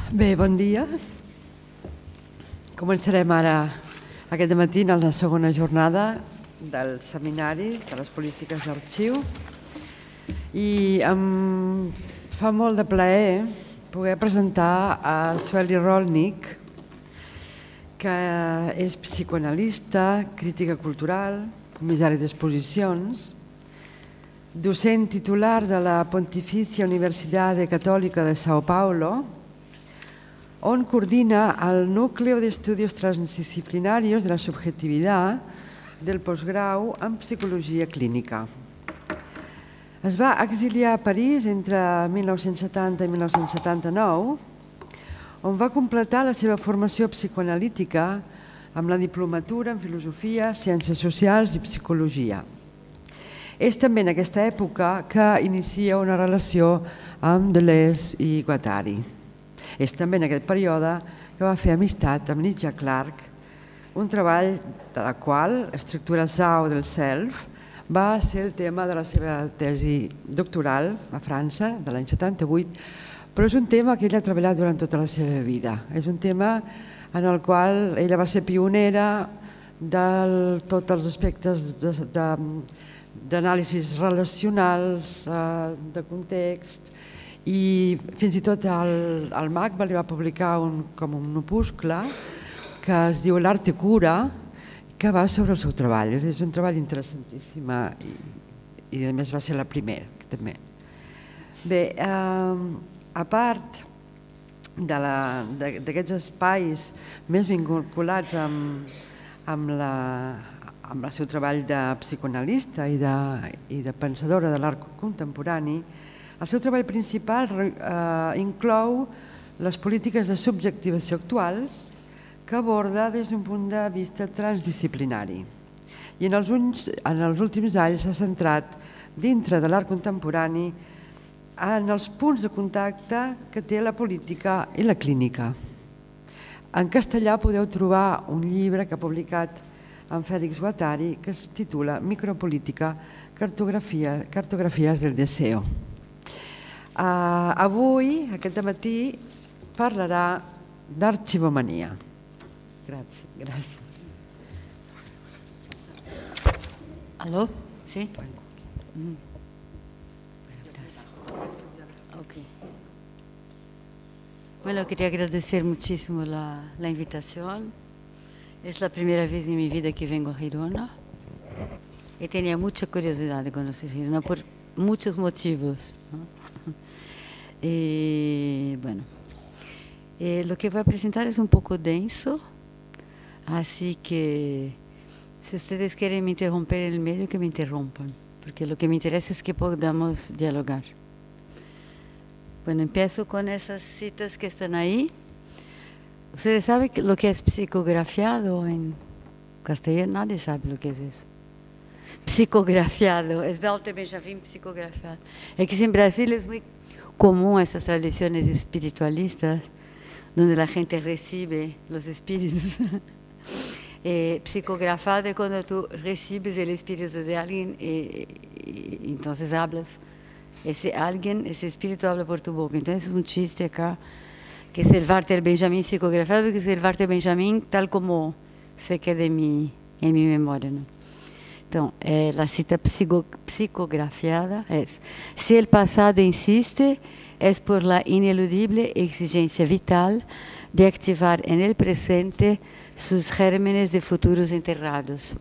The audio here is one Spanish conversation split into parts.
Bé, bon dia. Començarem ara aquest matí en la segona jornada del seminari de les polítiques d'arxiu i em fa molt de plaer poder presentar a Sueli Rolnik, que és psicoanalista, crítica cultural, comissari d'exposicions, docent titular de la Pontificia Universidad Católica de Sao Paulo, on coordina el Núcleo de Estudios Transdisciplinarios de la Subjetividad del postgrau en Psicologia Clínica. Es va exiliar a París entre 1970 i 1979, on va completar la seva formació psicoanalítica amb la diplomatura en Filosofia, Ciències Socials i Psicologia. És també en aquesta època que inicia una relació amb Deleuze i Guattari. És també en aquest període que va fer amistat amb Nietzsche Clark, un treball de la qual Estructura Zao del Self va ser el tema de la seva tesi doctoral a França de l'any 78, però és un tema que ella ha treballat durant tota la seva vida. És un tema en el qual ella va ser pionera de tots els aspectes d'anàlisis relacionals, de context, i fins i tot el MAC li va publicar com un opuscle que es diu L'arte cura, que va sobre el seu treball. És un treball interessantíssim i a més va ser la primera també. Bé, a part d'aquests espais més vinculats amb el seu treball de psicoanalista i de pensadora de l'art contemporani, el seu treball principal inclou les polítiques de subjectivació actuals que aborda des d'un punt de vista transdisciplinari. I en els últims anys s'ha centrat dintre de l'art contemporani en els punts de contacte que té la política i la clínica. En castellà podeu trobar un llibre que ha publicat en Félix Guattari que es titula Micropolítica, cartografies del deseo. Avui, aquest matí, parlarà d'arxivomania. Gràcies. ¿Aló? ¿Sí? Okay. Bueno, quería agradecer muchísimo la invitación. Es la primera vez en mi vida que vengo a Girona y tenía mucha curiosidad de conocer Girona por muchos motivos, ¿no? Y bueno, lo que voy a presentar es un poco denso, así que si ustedes quieren me interromper en el medio, que me interrumpan, porque lo que me interesa es que podamos dialogar. Bueno, empiezo con esas citas que están ahí. ¿Ustedes saben lo que es psicografiado en castellano? Nadie sabe lo que es eso. Psicografiado, es Walter Benjamin psicografiado. Es que en Brasil es muy común esas tradiciones espiritualistas donde la gente recibe los espíritus. Psicografado es cuando tú recibes el espíritu de alguien y entonces hablas. Ese alguien, ese espíritu habla por tu boca. Entonces es un chiste acá, que es el Walter Benjamin psicografiado, porque es el Walter Benjamin tal como se queda en mi memoria, ¿no? Entonces, la cita psicografiada es: si el pasado insiste, es por la ineludible exigencia vital de activar en el presente sus gérmenes de futuros enterrados.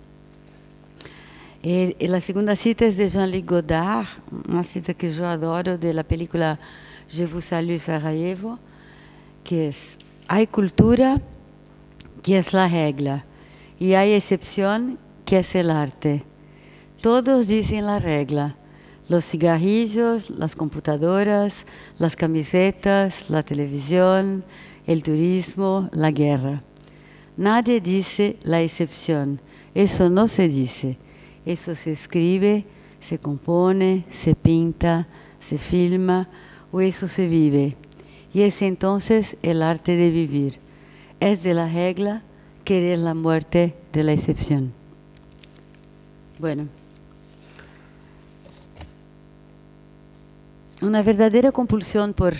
Y la segunda cita es de Jean-Luc Godard, una cita que yo adoro, de la película Je vous salue Sarajevo, que es: hay cultura, que es la regla, y hay excepción, que es el arte. Todos dicen la regla: los cigarrillos, las computadoras, las camisetas, la televisión, el turismo, la guerra. Nadie dice la excepción. Eso no se dice. Eso se escribe, se compone, se pinta, se filma, o eso se vive. Y es entonces el arte de vivir. Es de la regla querer la muerte de la excepción. Bueno, una verdadera compulsión por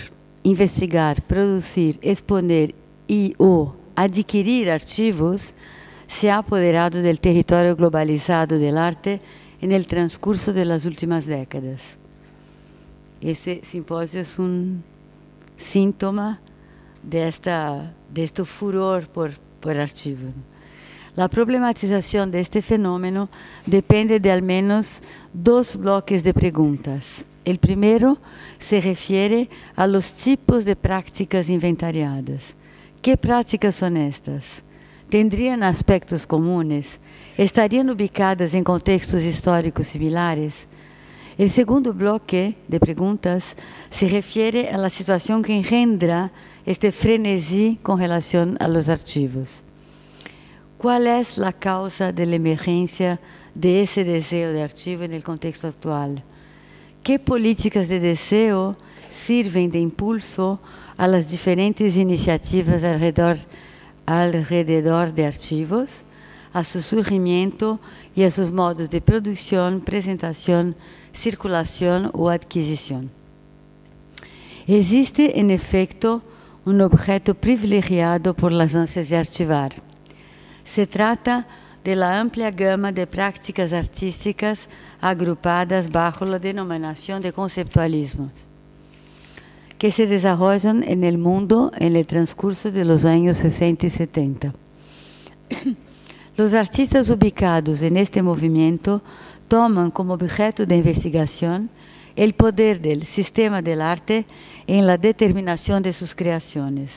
investigar, producir, exponer y o adquirir archivos se ha apoderado del territorio globalizado del arte en el transcurso de las últimas décadas. Ese simposio es un síntoma de este furor por archivos. La problematización de este fenómeno depende de al menos dos bloques de preguntas. El primero se refiere a los tipos de prácticas inventariadas. ¿Qué prácticas son estas? ¿Tendrían aspectos comunes? ¿Estarían ubicadas en contextos históricos similares? El segundo bloque de preguntas se refiere a la situación que engendra este frenesí con relación a los archivos. ¿Cuál es la causa de la emergencia de ese deseo de archivo en el contexto actual? ¿Qué políticas de deseo sirven de impulso a las diferentes iniciativas alrededor de archivos, a su surgimiento y a sus modos de producción, presentación, circulación o adquisición? Existe, en efecto, un objeto privilegiado por las ansias de archivar. Se trata de la amplia gama de prácticas artísticas agrupadas bajo la denominación de conceptualismo, que se desarrollan en el mundo en el transcurso de los años 60 y 70. Los artistas ubicados en este movimiento toman como objeto de investigación el poder del sistema del arte en la determinación de sus creaciones.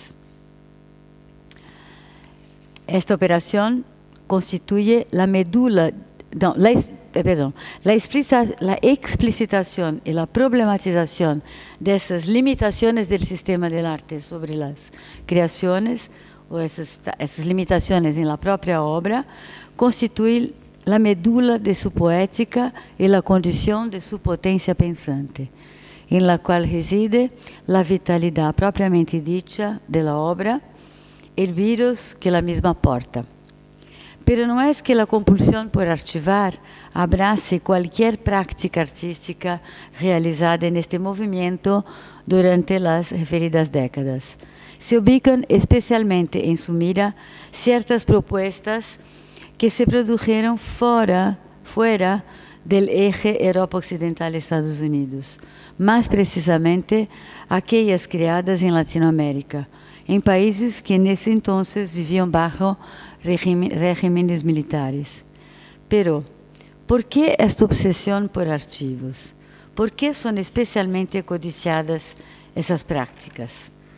Esta operación constituye la médula, la explicitación y la problematización de esas limitaciones del sistema del arte sobre las creaciones o esas limitaciones en la propia obra, constituye la médula de su poética y la condición de su potencia pensante, en la cual reside la vitalidad propiamente dicha de la obra, el virus que la misma porta. Pero no es que la compulsión por archivar abrace cualquier práctica artística realizada en este movimiento durante las referidas décadas. Se ubican especialmente en su mira ciertas propuestas que se produjeron fuera del eje Europa Occidental-Estados Unidos, más precisamente aquellas creadas en Latinoamérica, en países que en ese entonces vivían bajo regímenes militares. Pero, ¿por qué esta obsesión por archivos? ¿Por qué son especialmente codiciadas esas prácticas?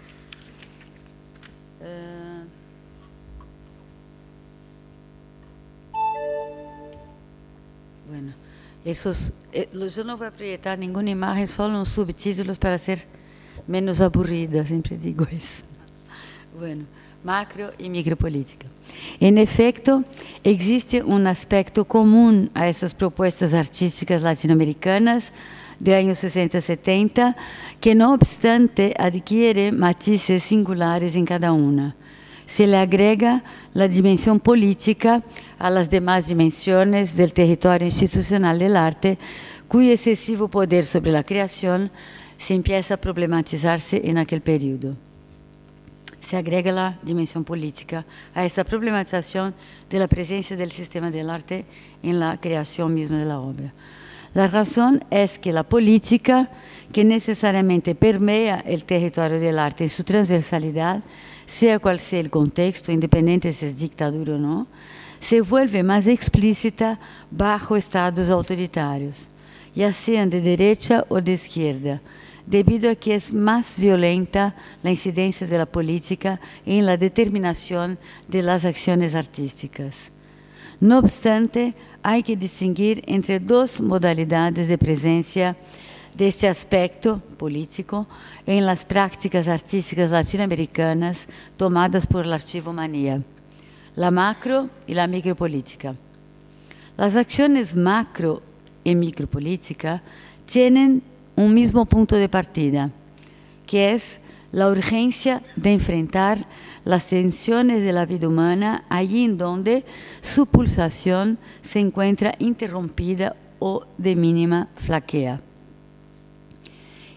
Bueno, yo no voy a proyectar ninguna imagen, solo unos subtítulos para ser menos aburrida, siempre digo eso. Bueno, macro y micropolítica. En efecto, existe un aspecto común a esas propuestas artísticas latinoamericanas de años 60-70, que no obstante adquiere matices singulares en cada una. Se le agrega la dimensión política a las demás dimensiones del territorio institucional del arte, cuyo excesivo poder sobre la creación se empieza a problematizarse en aquel periodo. Se agrega la dimensión política a esta problematización de la presencia del sistema del arte en la creación misma de la obra. La razón es que la política, que necesariamente permea el territorio del arte en su transversalidad, sea cual sea el contexto, independiente si es dictadura o no, se vuelve más explícita bajo estados autoritarios, ya sean de derecha o de izquierda, debido a que es más violenta la incidencia de la política en la determinación de las acciones artísticas. No obstante, hay que distinguir entre dos modalidades de presencia de este aspecto político en las prácticas artísticas latinoamericanas tomadas por la archivomanía: la macro y la micropolítica. Las acciones macro y micropolítica tienen un mismo punto de partida, que es la urgencia de enfrentar las tensiones de la vida humana allí en donde su pulsación se encuentra interrumpida o de mínima flaquea.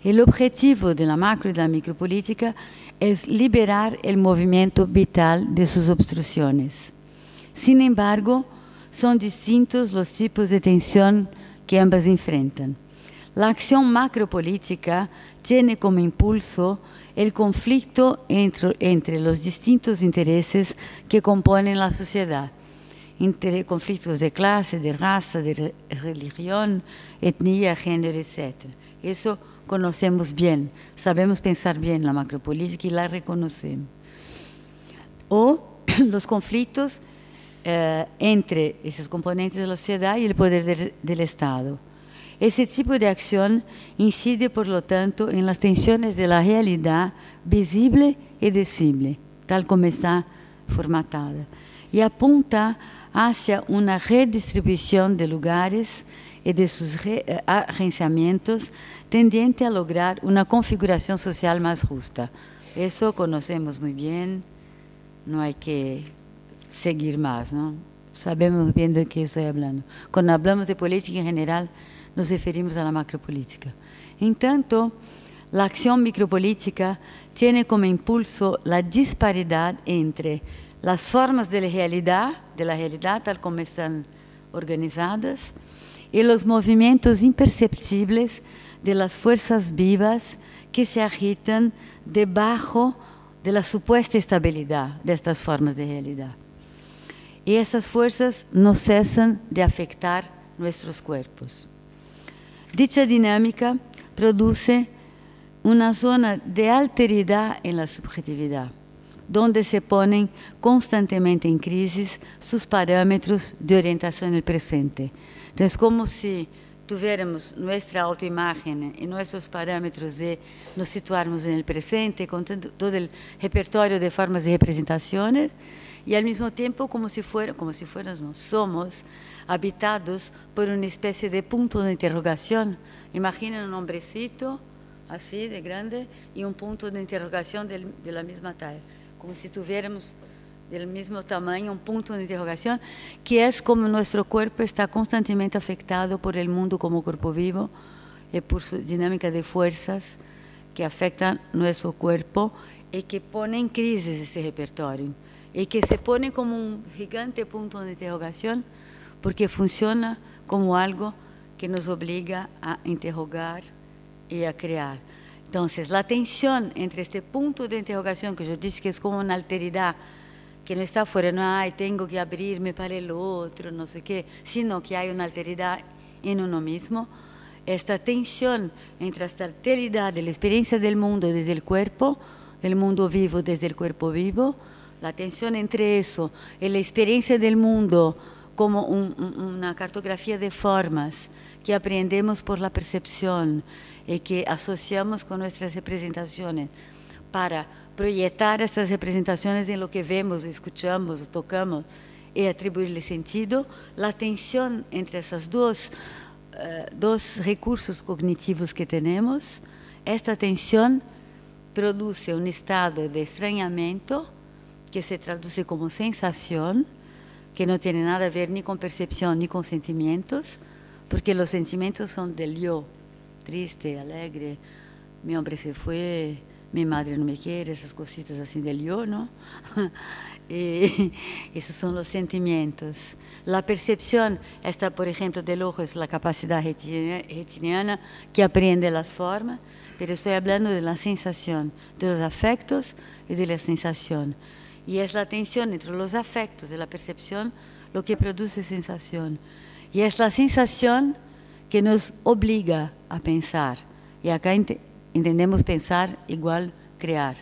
El objetivo de la macro y de la micropolítica es liberar el movimiento vital de sus obstrucciones. Sin embargo, son distintos los tipos de tensión que ambas enfrentan. La acción macropolítica tiene como impulso el conflicto entre los distintos intereses que componen la sociedad, entre conflictos de clase, de raza, de religión, etnia, género, etc. Eso conocemos bien, sabemos pensar bien la macropolítica y la reconocemos. O los conflictos entre esos componentes de la sociedad y el poder del Estado. Ese tipo de acción incide, por lo tanto, en las tensiones de la realidad visible y visible, tal como está formatada, y apunta hacia una redistribución de lugares y de sus agenciamientos tendiente a lograr una configuración social más justa. Eso conocemos muy bien, no hay que seguir más, ¿no? Sabemos bien de qué estoy hablando. Cuando hablamos de política en general, nos referimos a la macropolítica. En tanto, la acción micropolítica tiene como impulso la disparidad entre las formas de la realidad tal como están organizadas, y los movimientos imperceptibles de las fuerzas vivas que se agitan debajo de la supuesta estabilidad de estas formas de realidad. Y esas fuerzas no cesan de afectar nuestros cuerpos. Dicha dinámica produce una zona de alteridad en la subjetividad, donde se ponen constantemente en crisis sus parámetros de orientación en el presente. Entonces, como si tuviéramos nuestra autoimagen y nuestros parámetros de nos situarmos en el presente, con todo el repertorio de formas de representaciones, y al mismo tiempo como si fuéramos, somos habitados por una especie de punto de interrogación. Imaginen un hombrecito así de grande y un punto de interrogación de la misma talla, como si tuviéramos del mismo tamaño un punto de interrogación, que es como nuestro cuerpo está constantemente afectado por el mundo como cuerpo vivo y por su dinámica de fuerzas que afectan nuestro cuerpo y que pone en crisis ese repertorio y que se pone como un gigante punto de interrogación porque funciona como algo que nos obliga a interrogar y a crear. Entonces, la tensión entre este punto de interrogación, que yo dije que es como una alteridad, que no está fuera, no hay, tengo que abrirme para el otro, no sé qué, sino que hay una alteridad en uno mismo. Esta tensión entre esta alteridad de la experiencia del mundo desde el cuerpo, del mundo vivo desde el cuerpo vivo, la tensión entre eso y la experiencia del mundo como una cartografía de formas que aprendemos por la percepción y que asociamos con nuestras representaciones para proyectar estas representaciones en lo que vemos, escuchamos, tocamos y atribuirle sentido. La tensión entre esos dos recursos cognitivos que tenemos, esta tensión produce un estado de extrañamiento que se traduce como sensación, que no tiene nada a ver ni con percepción ni con sentimientos, porque los sentimientos son del yo, triste, alegre, mi hombre se fue, mi madre no me quiere, esas cositas así del yo, ¿no? Y esos son los sentimientos. La percepción, esta, por ejemplo, del ojo es la capacidad retiniana que aprende las formas, pero estoy hablando de la sensación, de los afectos y de la sensación. Y es la tensión entre los afectos y la percepción lo que produce sensación. Y es la sensación que nos obliga a pensar. Y acá entendemos pensar igual crear.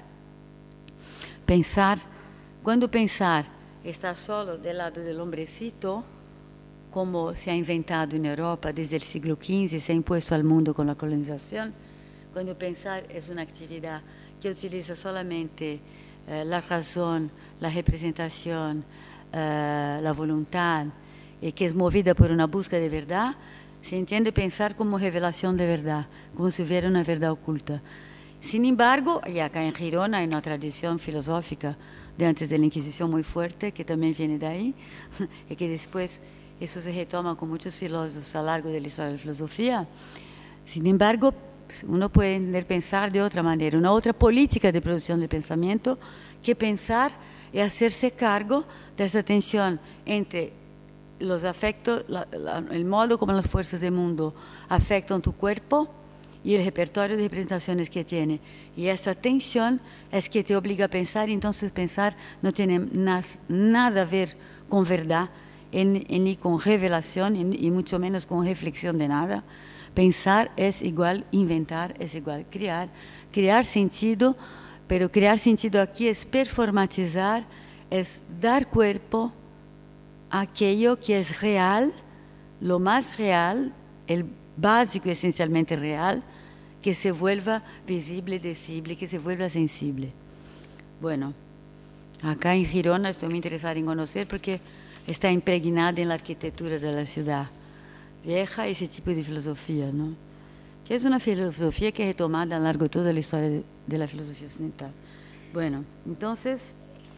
Pensar, cuando pensar está solo del lado del hombrecito, como se ha inventado en Europa desde el siglo XV, se ha impuesto al mundo con la colonización, cuando pensar es una actividad que utiliza solamente la razón, la representación, la voluntad, y que es movida por una búsqueda de verdad, se entiende pensar como revelación de verdad, como si hubiera una verdad oculta. Sin embargo, y acá en Girona hay una tradición filosófica de antes de la Inquisición muy fuerte, que también viene de ahí, y que después eso se retoma con muchos filósofos a lo largo de la historia de la filosofía. Sin embargo, uno puede entender pensar de otra manera, una otra política de producción de pensamiento que pensar y hacerse cargo de esta tensión entre los afectos, el modo como las fuerzas del mundo afectan tu cuerpo y el repertorio de representaciones que tiene. Y esta tensión es que te obliga a pensar, y entonces pensar no tiene nada a ver con verdad, ni con revelación, y mucho menos con reflexión de nada. Pensar es igual inventar, es igual crear. Crear sentido, pero crear sentido aquí es performatizar, es dar cuerpo a aquello que es real, lo más real, el básico y esencialmente real, que se vuelva visible, decible, que se vuelva sensible. Bueno, acá en Girona estoy muy interesada en conocer porque está impregnada en la arquitectura de la ciudad vieja ese tipo de filosofía, ¿no? Que es una filosofía que es retomada a lo largo de toda la historia de la filosofía occidental. Bueno, entonces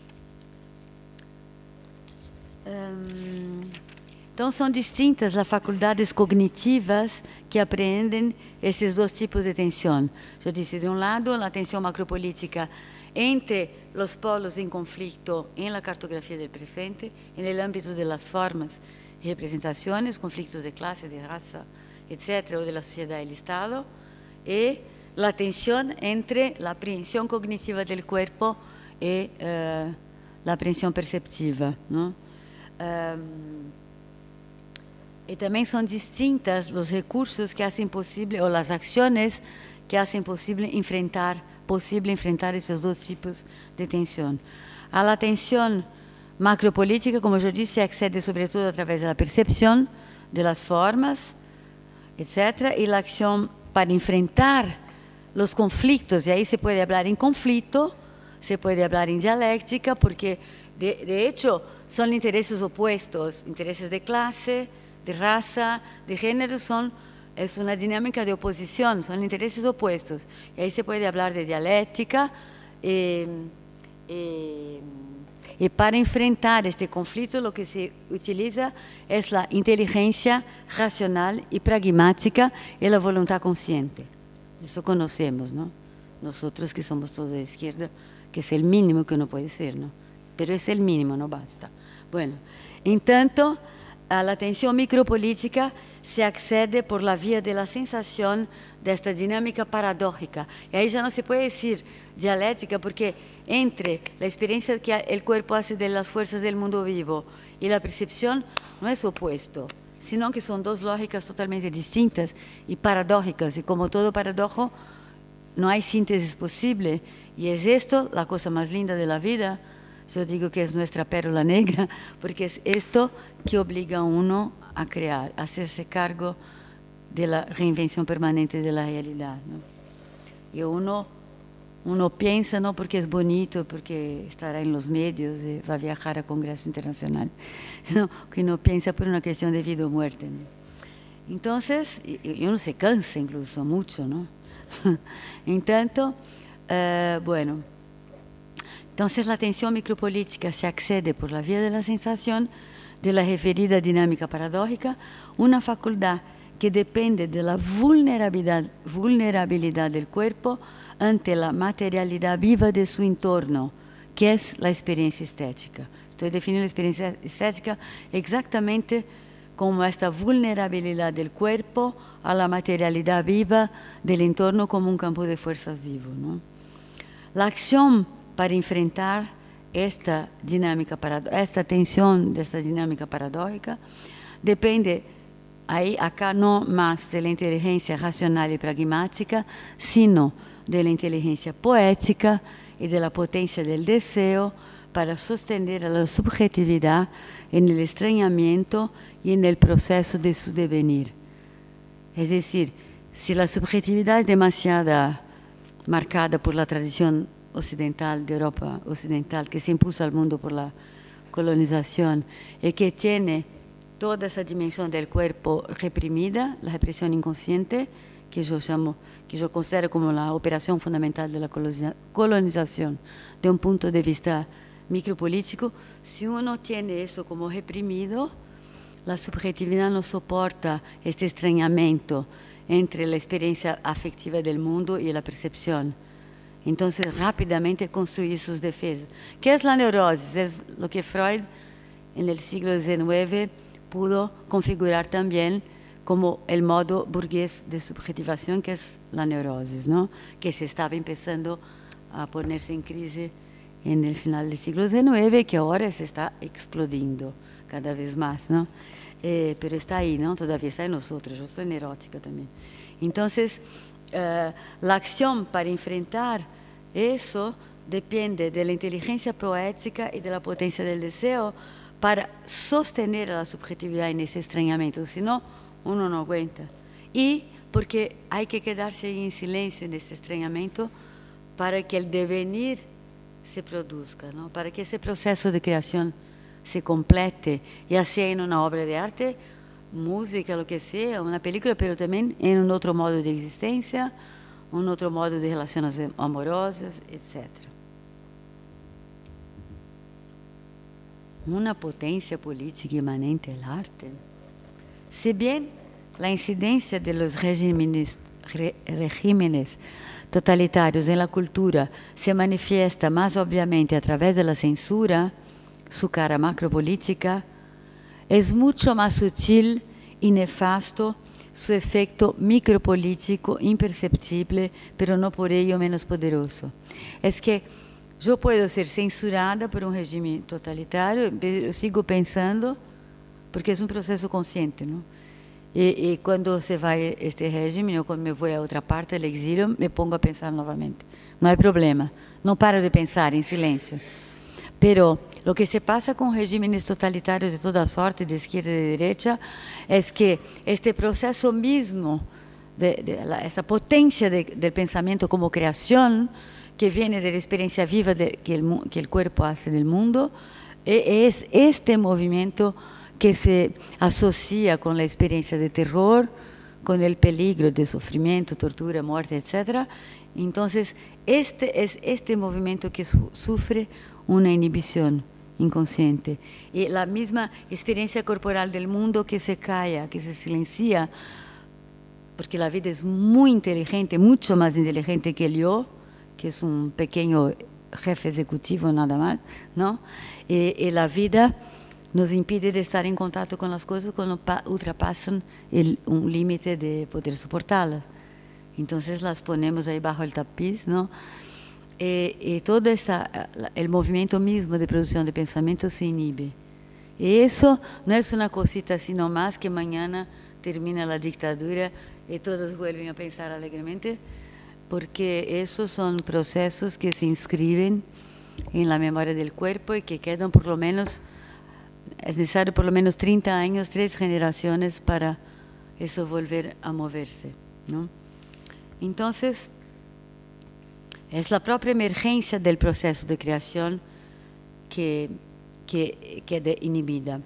son distintas las facultades cognitivas que aprenden esses dos tipos de tensión. Yo dije, de un lado, la tensión macropolítica entre los polos en conflicto en la cartografía del presente, en el ámbito de las formas y representaciones, conflictos de clase, de raza, etcétera, o de la sociedad y el Estado, y la tensión entre la aprehensión cognitiva del cuerpo y la aprehensión perceptiva, ¿no? Y también son distintas los recursos que hacen posible, o las acciones que hacen posible enfrentar esos dos tipos de tensión. A la tensión macropolítica, como yo dije, se accede sobre todo a través de la percepción de las formas, etc. Y la acción para enfrentar los conflictos, y ahí se puede hablar en conflicto, se puede hablar en dialéctica, porque de hecho son intereses opuestos, intereses de clase, de raza, de género, es una dinámica de oposición, son intereses opuestos. Y ahí se puede hablar de dialéctica, y para enfrentar este conflicto lo que se utiliza es la inteligencia racional y pragmática y la voluntad consciente. Eso conocemos, ¿no? Nosotros que somos todos de izquierda, que es el mínimo que uno puede ser, ¿no? Pero es el mínimo, no basta. Bueno, en tanto, a la tensión micropolítica se accede por la vía de la sensación de esta dinámica paradójica. Y ahí ya no se puede decir dialéctica, porque entre la experiencia que el cuerpo hace de las fuerzas del mundo vivo y la percepción no es opuesto, sino que son dos lógicas totalmente distintas y paradójicas. Y como todo paradojo, no hay síntesis posible. Y es esto la cosa más linda de la vida. Yo digo que es nuestra pérola negra, porque es esto que obliga a uno a crear, a hacerse cargo de la reinvención permanente de la realidad, ¿no? Y uno piensa, no porque es bonito, porque estará en los medios y va a viajar a congreso internacional, no, que uno piensa por una cuestión de vida o muerte, ¿no? Entonces, y uno se cansa incluso mucho, ¿no? En tanto, bueno, entonces la tensión micropolítica se accede por la vía de la sensación de la referida dinámica paradójica, una facultad que depende de la vulnerabilidad del cuerpo ante la materialidad viva de su entorno, que es la experiencia estética. Estoy definiendo la experiencia estética exactamente como esta vulnerabilidad del cuerpo a la materialidad viva del entorno como un campo de fuerzas vivo, ¿no? La acción para enfrentar esta tensión de esta dinámica paradójica depende acá no más de la inteligencia racional y pragmática, sino de la inteligencia poética y de la potencia del deseo para sostener a la subjetividad en el extrañamiento y en el proceso de su devenir. Es decir, si la subjetividad es demasiado marcada por la tradición occidental, de Europa occidental, que se impuso al mundo por la colonización y que tiene toda esa dimensión del cuerpo reprimida, la represión inconsciente, que yo considero como la operación fundamental de la colonización de un punto de vista micropolítico. Si uno tiene eso como reprimido, la subjetividad no soporta este extrañamiento entre la experiencia afectiva del mundo y la percepción. Entonces, rápidamente construir sus defensas. ¿Qué es la neurosis? Es lo que Freud, en el siglo XIX, pudo configurar también como el modo burgués de subjetivación, que es la neurosis, ¿no? Que se estaba empezando a ponerse en crisis en el final del siglo XIX, que ahora se está explodiendo cada vez más, ¿no? Pero está ahí, ¿no? Todavía está en nosotros. Yo soy neurótica también. Entonces, la acción para enfrentar eso depende de la inteligencia poética y de la potencia del deseo para sostener a la subjetividad en ese extrañamiento, si no, uno no aguanta. Y porque hay que quedarse ahí en silencio en este extrañamiento para que el devenir se produzca, ¿no? Para que ese proceso de creación se complete, ya sea en una obra de arte, música, lo que sea, una película, pero también en un otro modo de existencia, un otro modo de relaciones amorosas, etc. Una potencia política inmanente al arte. Si bien la incidencia de los regímenes totalitarios en la cultura se manifiesta más obviamente a través de la censura, su cara macropolítica, es mucho más sutil y nefasto su efecto micropolítico imperceptible, pero no por ello menos poderoso. Es que yo puedo ser censurada por un régimen totalitario, yo sigo pensando, porque es un proceso consciente, ¿no? Y cuando se va este régimen, o cuando me voy a otra parte del exilio, me pongo a pensar nuevamente. No hay problema, no paro de pensar en silencio. Pero lo que se pasa con regímenes totalitarios de toda sorte, de izquierda y de derecha, es que este proceso mismo, esta potencia del pensamiento como creación, que viene de la experiencia viva que el cuerpo hace del mundo, es este movimiento que se asocia con la experiencia de terror, con el peligro de sufrimiento, tortura, muerte, etc. Entonces, este es este movimiento que sufre una inhibición inconsciente. Y la misma experiencia corporal del mundo que se calla, que se silencia, porque la vida es muy inteligente, mucho más inteligente que el yo, que es un pequeño jefe ejecutivo nada más, ¿no? Y la vida nos impide de estar en contacto con las cosas cuando ultrapasan un límite de poder soportarlas. Entonces las ponemos ahí bajo el tapiz, ¿no? Y todo el movimiento mismo de producción de pensamiento se inhibe. Y eso no es una cosita así nomás que mañana termina la dictadura y todos vuelven a pensar alegremente, porque esos son procesos que se inscriben en la memoria del cuerpo y que quedan por lo menos, es necesario por lo menos 30 años, 3 generaciones para eso volver a moverse, ¿no? Entonces, es la propia emergencia del proceso de creación que queda inhibida.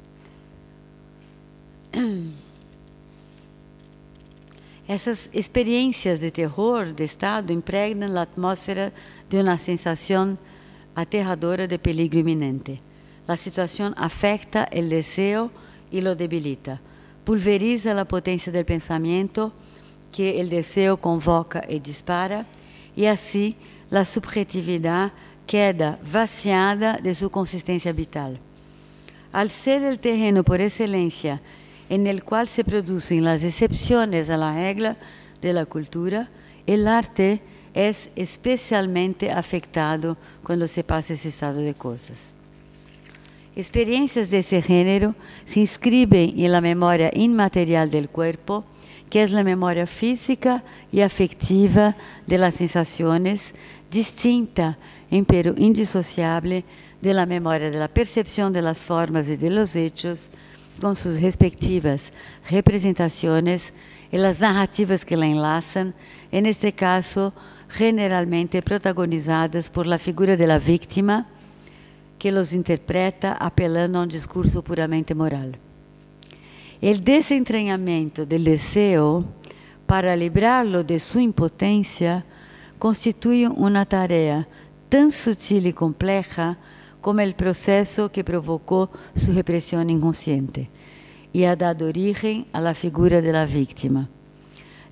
Essas experiencias de terror de Estado impregnan la atmósfera de una sensación aterradora de peligro inminente. La situación afecta el deseo y lo debilita. Pulveriza la potencia del pensamiento que el deseo convoca y dispara, y así la subjetividad queda vaciada de su consistencia vital. Al ser el terreno por excelencia en el cual se producen las excepciones a la regla de la cultura, el arte es especialmente afectado cuando se pasa ese estado de cosas. Experiencias de ese género se inscriben en la memoria inmaterial del cuerpo, que es la memoria física y afectiva de las sensaciones, distinta, pero indisociable de la memoria de la percepción de las formas y de los hechos, con sus respectivas representaciones y las narrativas que la enlazan, en este caso, generalmente protagonizadas por la figura de la víctima, que los interpreta apelando a un discurso puramente moral. El desentrañamiento del deseo, para librarlo de su impotencia, constituye una tarea tan sutil y compleja como el proceso que provocó su represión inconsciente y ha dado origen a la figura de la víctima.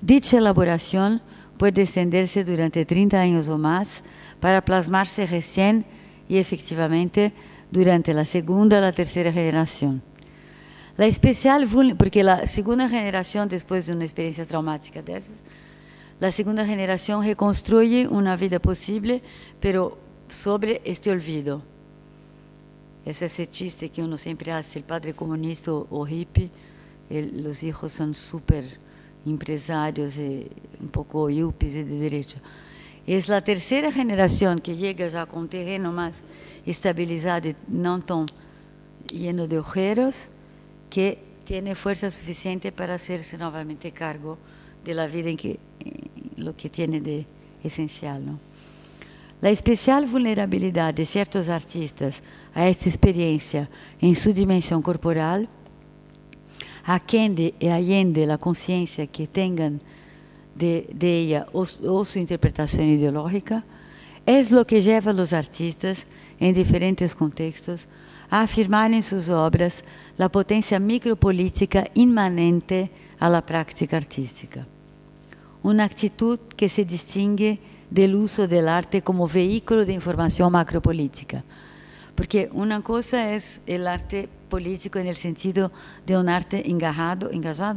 Dicha elaboración puede extenderse durante 30 años o más para plasmarse recién y efectivamente durante la segunda o la tercera generación. La especial, porque la segunda generación, después de una experiencia traumática de esas, la segunda generación reconstruye una vida posible, pero sobre este olvido. Es ese chiste que uno siempre hace, el padre comunista o hippie, los hijos son súper empresarios, un poco yuppies de derecha. Es la tercera generación que llega ya con terreno más estabilizado y no tan lleno de agujeros, que tiene fuerza suficiente para hacerse nuevamente cargo de la vida lo que tiene de esencial, ¿no? La especial vulnerabilidad de ciertos artistas a esta experiencia en su dimensión corporal, allende la conciencia que tengan de ella o su interpretación ideológica, es lo que lleva a los artistas en diferentes contextos a afirmar en sus obras la potencia micropolítica inmanente a la práctica artística. Una actitud que se distingue del uso del arte como vehículo de información macropolítica. Porque una cosa es el arte político en el sentido de un arte engajado,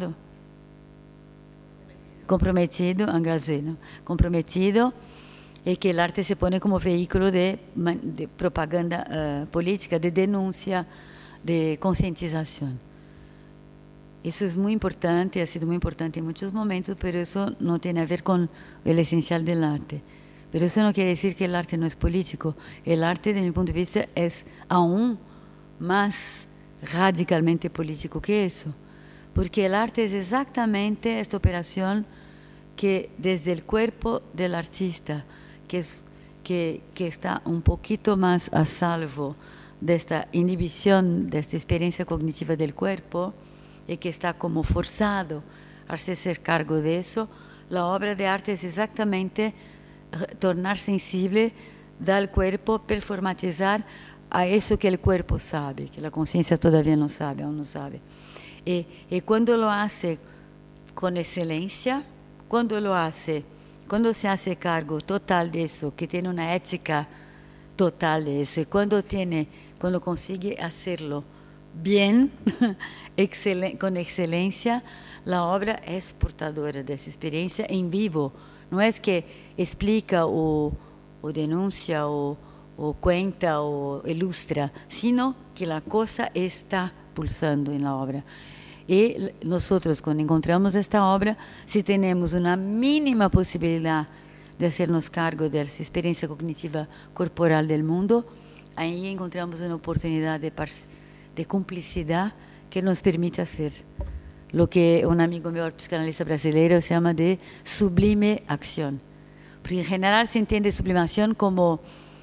comprometido, y que el arte se pone como vehículo de propaganda política, de denuncia, de concientización. Eso es muy importante, ha sido muy importante en muchos momentos, pero eso no tiene a ver con el esencial del arte. Pero eso no quiere decir que el arte no es político. El arte, desde mi punto de vista, es aún más radicalmente político que eso. Porque el arte es exactamente esta operación que desde el cuerpo del artista, que está un poquito más a salvo de esta inhibición, de esta experiencia cognitiva del cuerpo, y que está como forzado a hacerse cargo de eso, la obra de arte es exactamente tornar sensible del cuerpo, performatizar a eso que el cuerpo sabe, que la conciencia todavía no sabe, aún no sabe. Y cuando lo hace con excelencia, cuando se hace cargo total de eso, que tiene una ética total de eso, y cuando consigue hacerlo bien, con excelencia, la obra es portadora de esa experiencia en vivo. No es que explica o denuncia o cuenta o ilustra, sino que la cosa está pulsando en la obra. Y nosotros, cuando encontramos esta obra, si tenemos una mínima posibilidad de hacernos cargo de esa experiencia cognitiva corporal del mundo, ahí encontramos una oportunidad de complicidad que nos permite hacer lo que un amigo mío, psicanalista brasileño, se llama de sublime acción. Porque en general se entiende sublimación como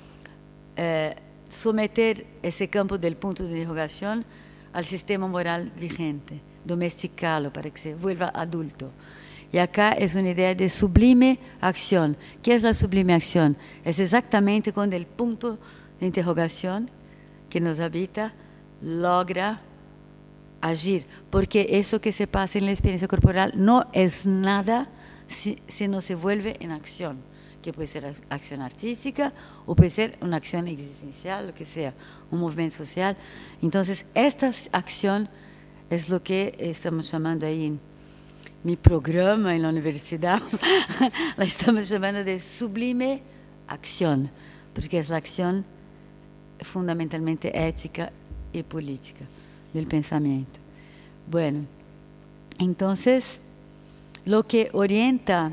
someter ese campo del punto de interrogación al sistema moral vigente, domesticarlo para que se vuelva adulto. Y acá es una idea de sublime acción. ¿Qué es la sublime acción? Es exactamente cuando el punto de interrogación que nos habita logra agir, porque eso que se pasa en la experiencia corporal no es nada si no se vuelve en acción, que puede ser acción artística o puede ser una acción existencial, lo que sea, un movimiento social. Entonces, esta acción es lo que estamos llamando ahí en mi programa en la universidad, la estamos llamando de sublime acción, porque es la acción fundamentalmente ética y política del pensamiento. Bueno, entonces, lo que orienta...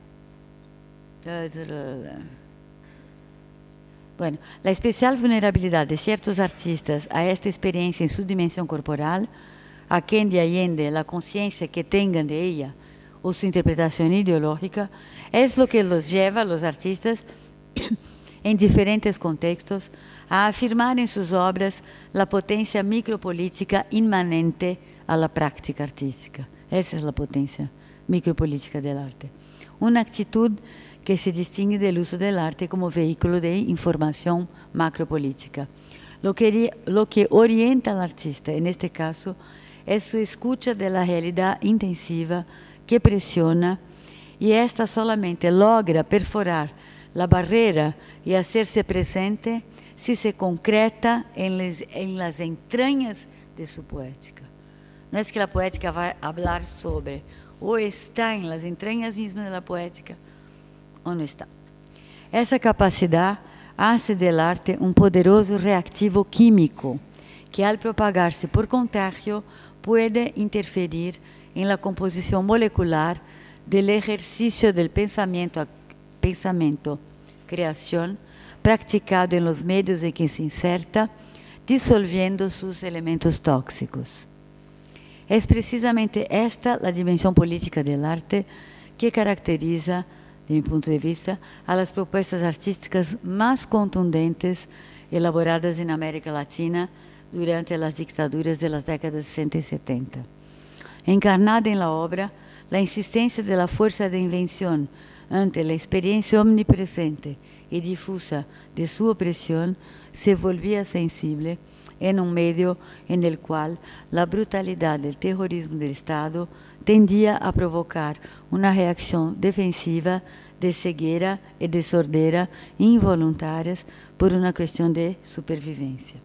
Bueno, la especial vulnerabilidad de ciertos artistas a esta experiencia en su dimensión corporal, allende la conciencia que tengan de ella o su interpretación ideológica, es lo que los lleva a los artistas en diferentes contextos a afirmar en sus obras la potencia micropolítica inmanente a la práctica artística. Esa es la potencia micropolítica del arte. Una actitud que se distingue del uso del arte como vehículo de información macropolítica. Lo que orienta al artista, en este caso, es su escucha de la realidad intensiva que presiona y ésta solamente logra perforar la barrera y hacerse presente si se concreta en las entrañas de su poética. No es que la poética va a hablar sobre, o está en las entrañas mismas de la poética, o no está. Essa capacidade hace del arte um poderoso reactivo químico que, al propagar-se por contágio, puede interferir en la composición molecular del ejercicio del pensamiento, creación, practicado en los medios en que se inserta, disolviendo sus elementos tóxicos. Es precisamente esta la dimensión política del arte que caracteriza, de mi punto de vista, a las propuestas artísticas más contundentes elaboradas en América Latina durante las dictaduras de las décadas 60 y 70. Encarnada en la obra, la insistencia de la fuerza de invención ante la experiencia omnipresente y difusa de su opresión se volvía sensible en un medio en el cual la brutalidad del terrorismo del Estado tendía a provocar una reacción defensiva de ceguera y de sordera involuntarias por una cuestión de supervivencia.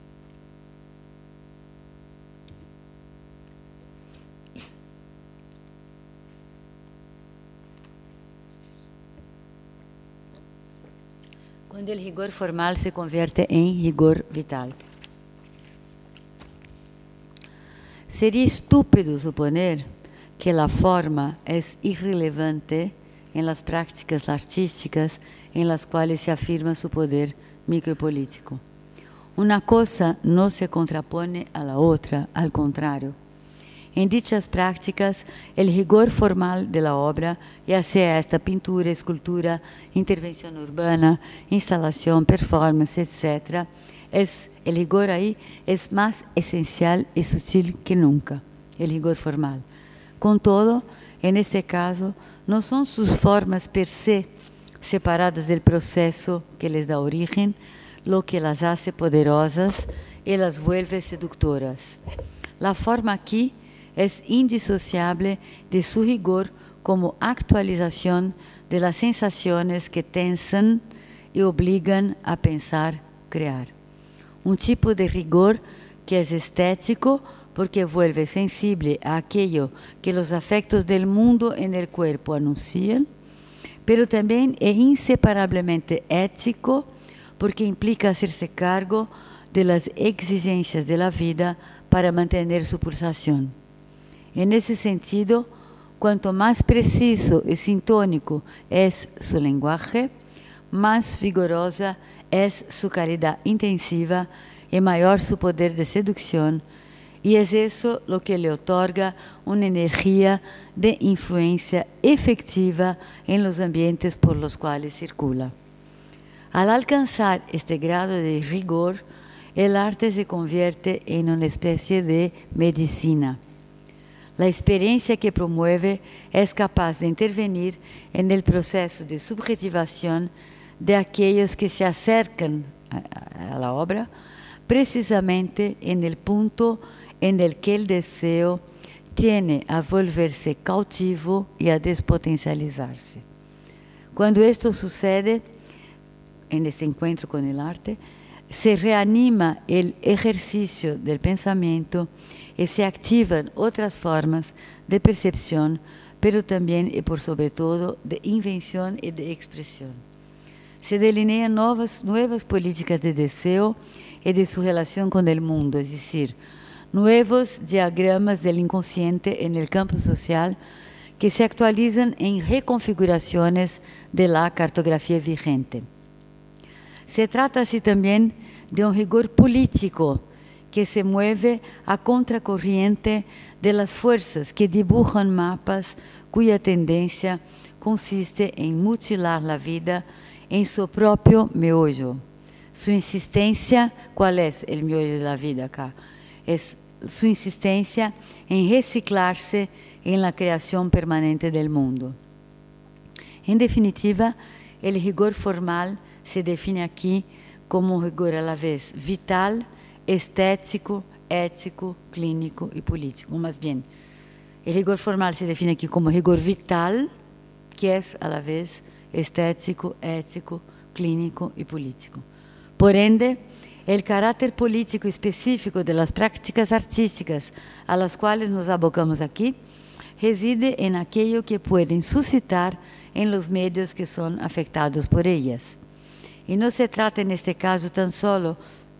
Cuando el rigor formal se convierte en rigor vital. Sería estúpido suponer que la forma es irrelevante en las prácticas artísticas en las cuales se afirma su poder micropolítico. Una cosa no se contrapone a la otra, al contrario. En dichas prácticas, el rigor formal de la obra, ya sea esta pintura, escultura, intervención urbana, instalación, performance, etc., el rigor ahí es más esencial y sutil que nunca, el rigor formal. Con todo, en este caso, no son sus formas per se, separadas del proceso que les da origen, lo que las hace poderosas y las vuelve seductoras. La forma aquí es indisociable de su rigor como actualización de las sensaciones que tensan y obligan a pensar, crear. Un tipo de rigor que es estético porque vuelve sensible a aquello que los afectos del mundo en el cuerpo anuncian, pero también es inseparablemente ético porque implica hacerse cargo de las exigencias de la vida para mantener su pulsación. En ese sentido, cuanto más preciso y sintónico es su lenguaje, más vigorosa es su calidad intensiva y mayor su poder de seducción, y es eso lo que le otorga una energía de influencia efectiva en los ambientes por los cuales circula. Al alcanzar este grado de rigor, el arte se convierte en una especie de medicina. La experiencia que promueve es capaz de intervenir en el proceso de subjetivación de aquellos que se acercan a la obra, precisamente en el punto en el que el deseo tiene a volverse cautivo y a despotencializarse. Cuando esto sucede, en este encuentro con el arte, se reanima el ejercicio del pensamiento y se activan otras formas de percepción, pero también y por sobre todo de invención y de expresión. Se delinean nuevas políticas de deseo y de su relación con el mundo, es decir, nuevos diagramas del inconsciente en el campo social que se actualizan en reconfiguraciones de la cartografía vigente. Se trata así también de un rigor político que se mueve a contracorriente de las fuerzas que dibujan mapas cuya tendencia consiste en mutilar la vida en su propio meollo. Su insistencia, ¿cuál es el meollo de la vida acá? Es su insistencia en reciclarse en la creación permanente del mundo. En definitiva, el rigor formal se define aquí como un rigor a la vez vital, estético, ético, clínico y político. Más bien, el rigor formal se define aquí como rigor vital, que es a la vez estético, ético, clínico y político. Por ende, el carácter político específico de las prácticas artísticas a las cuales nos abocamos aquí reside en aquello que pueden suscitar en los medios que son afectados por ellas. Y no se trata en este caso tan solo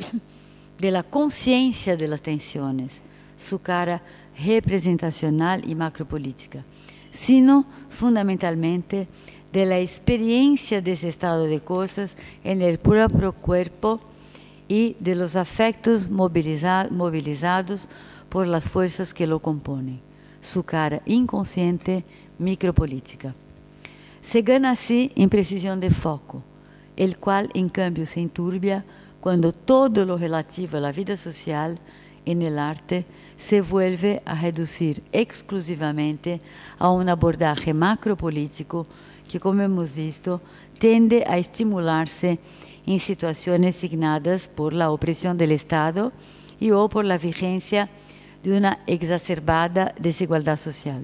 de la conciencia de las tensiones, su cara representacional y macropolítica, sino fundamentalmente de la experiencia de ese estado de cosas en el propio cuerpo y de los afectos movilizados por las fuerzas que lo componen, su cara inconsciente micropolítica. Se gana así en precisión de foco, el cual en cambio se enturbia cuando todo lo relativo a la vida social en el arte se vuelve a reducir exclusivamente a un abordaje macropolítico que, como hemos visto, tiende a estimularse en situaciones signadas por la opresión del Estado y o por la vigencia de una exacerbada desigualdad social.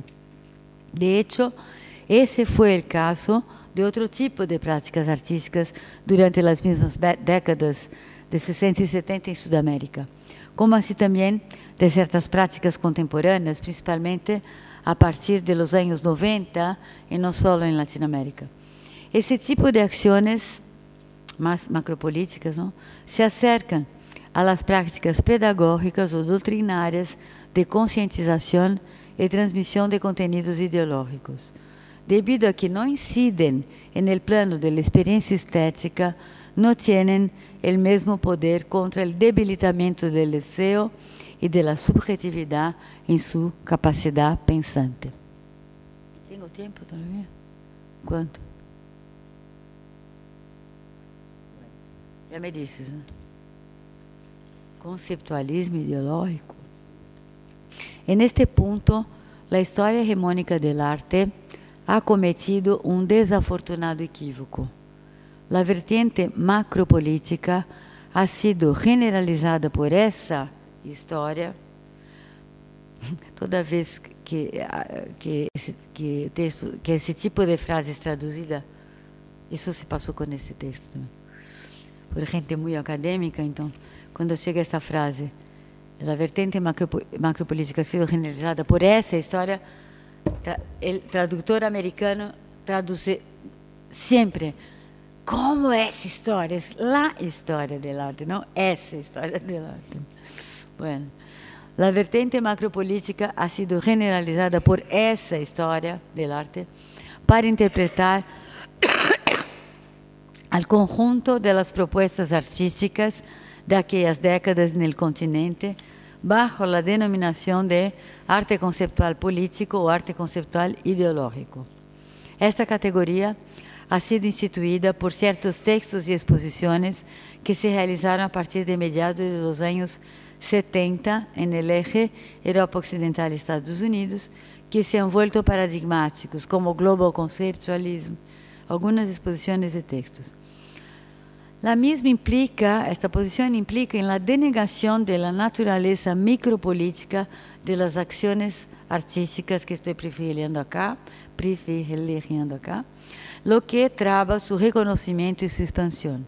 De hecho, ese fue el caso de otro tipo de prácticas artísticas durante las mismas décadas de 60 y 70 en Sudamérica, como así también de ciertas prácticas contemporáneas, principalmente a partir de los años 90 y no solo en Latinoamérica. Ese tipo de acciones más macropolíticas, ¿no?, se acercan a las prácticas pedagógicas o doutrinarias de concientización y transmisión de contenidos ideológicos, debido a que no inciden en el plano de la experiencia estética, no tienen el mismo poder contra el debilitamiento del deseo y de la subjetividad en su capacidad pensante. ¿Tengo tiempo todavía? ¿Cuánto? Ya me dices, ¿no? Conceptualismo ideológico. En este punto, la historia hegemónica del arte ha cometido un desafortunado equívoco. La vertiente macropolítica ha sido generalizada por essa história. Toda vez que esse tipo de frase es traduzida, isso se passou com esse texto também, por gente muito acadêmica. Então, quando chega esta frase, a vertente macropolítica ha sido generalizada por essa história, o tradutor americano traduce sempre como essa história, es la historia del arte, no esa historia del arte. Bueno, la vertiente macropolítica ha sido generalizada por esa historia del arte para interpretar al conjunto de las propuestas artísticas de aquellas décadas en el continente bajo la denominación de arte conceptual político o arte conceptual ideológico. Esta categoría ha sido instituida por ciertos textos y exposiciones que se realizaron a partir de mediados de los años 70 en el eje Europa Occidental y Estados Unidos, que se han vuelto paradigmáticos, como Global Conceptualism, algunas exposiciones de textos. Esta posición implica en la denegación de la naturaleza micropolítica de las acciones artísticas que estoy privilegiando acá, lo que traba su reconocimiento y su expansión.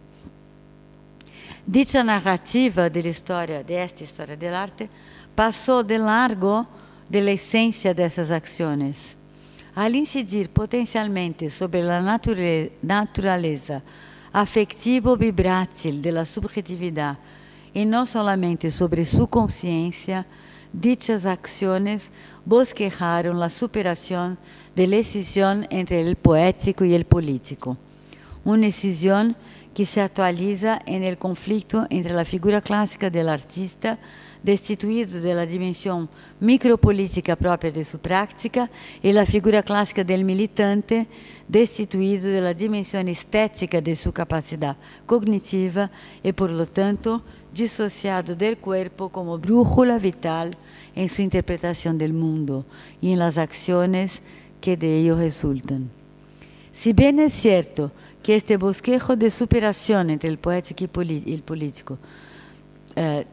Dicha narrativa de esta historia del arte pasó de largo de la esencia de esas acciones. Al incidir potencialmente sobre la naturaleza afectivo-vibrátil de la subjetividad y no solamente sobre su conciencia, dichas acciones bosquejaron la superación de la escisión entre el poético y el político. Una escisión que se actualiza en el conflicto entre la figura clásica del artista, destituido de la dimensión micropolítica propia de su práctica, y la figura clásica del militante, destituido de la dimensión estética de su capacidad cognitiva y, por lo tanto, disociado del cuerpo como brújula vital en su interpretación del mundo y en las acciones que de ello resultan. Si bien es cierto que este bosquejo de superación entre el poético y el político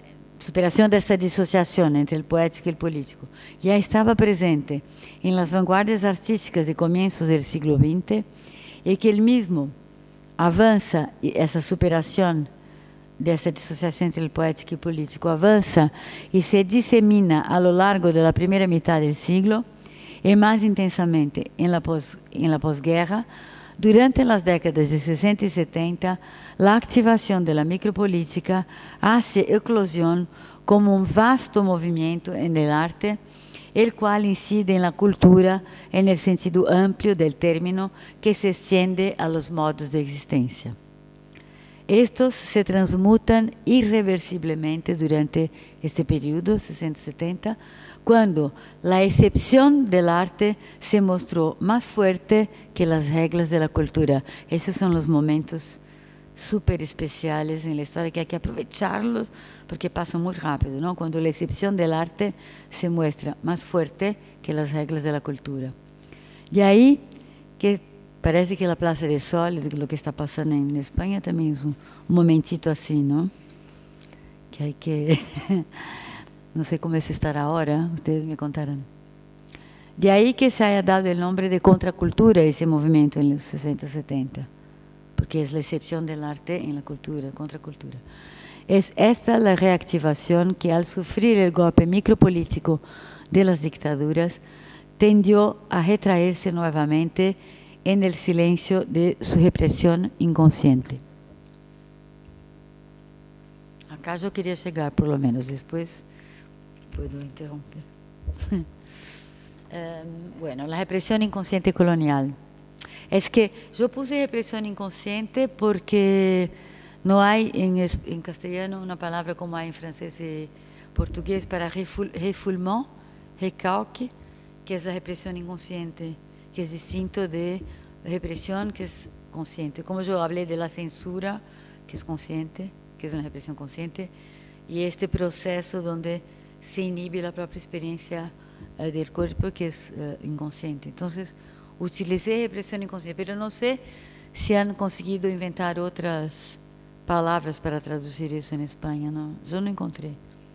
superación de esta disociación entre el poético y el político, ya estaba presente en las vanguardias artísticas de comienzos del siglo XX y que el mismo avanza, esa superación de esa disociación entre el poético y el político avanza y se disemina a lo largo de la primera mitad del siglo y más intensamente en la posguerra. Durante las décadas de 60 y 70, la activación de la micropolítica hace eclosión como un vasto movimiento en el arte, el cual incide en la cultura en el sentido amplio del término que se extiende a los modos de existencia. Estos se transmutan irreversiblemente durante este periodo, 60-70, cuando la excepción del arte se mostró más fuerte que las reglas de la cultura. Esos son los momentos súper especiales en la historia que hay que aprovecharlos porque pasan muy rápido, ¿no? Cuando la excepción del arte se muestra más fuerte que las reglas de la cultura. Y ahí que parece que la Plaza del Sol, lo que está pasando en España también es un momentito así, ¿no? Que hay que... no sé cómo eso estará ahora, ustedes me contarán. De ahí que se haya dado el nombre de contracultura a ese movimiento en los 60-70, porque es la excepción del arte en la cultura, contracultura. Es esta la reactivación que al sufrir el golpe micropolítico de las dictaduras tendió a retraerse nuevamente en el silencio de su represión inconsciente. Acá yo quería llegar, por lo menos, después puedo interrumpir. Bueno, la represión inconsciente colonial. Es que yo puse represión inconsciente porque no hay en castellano una palabra como hay en francés y portugués para refoulement, recalque, que es la represión inconsciente, que es distinto de represión que es consciente. Como yo hablé de la censura, que es consciente, que es una represión consciente, y este proceso donde se inhibe la propia experiencia del cuerpo, que es inconsciente. Entonces, utilicé represión inconsciente, pero no sé si han conseguido inventar otras palabras para traducir eso en España, ¿no? Yo no encontré.